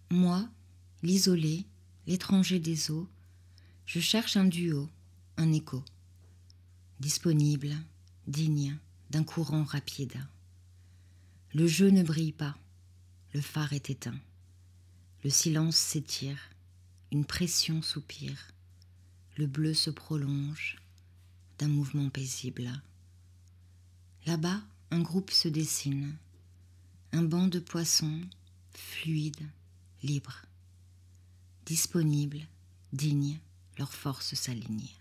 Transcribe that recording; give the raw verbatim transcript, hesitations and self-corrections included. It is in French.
Moi, l'isolé, l'étranger des eaux, je cherche un duo, un écho, disponible, digne d'un courant rapide. Le jeu ne brille pas, le phare est éteint. Le silence s'étire, une pression soupire. Le bleu se prolonge d'un mouvement paisible. Là-bas, un groupe se dessine, un banc de poissons, fluide, libre, disponible, digne, leur force s'aligne.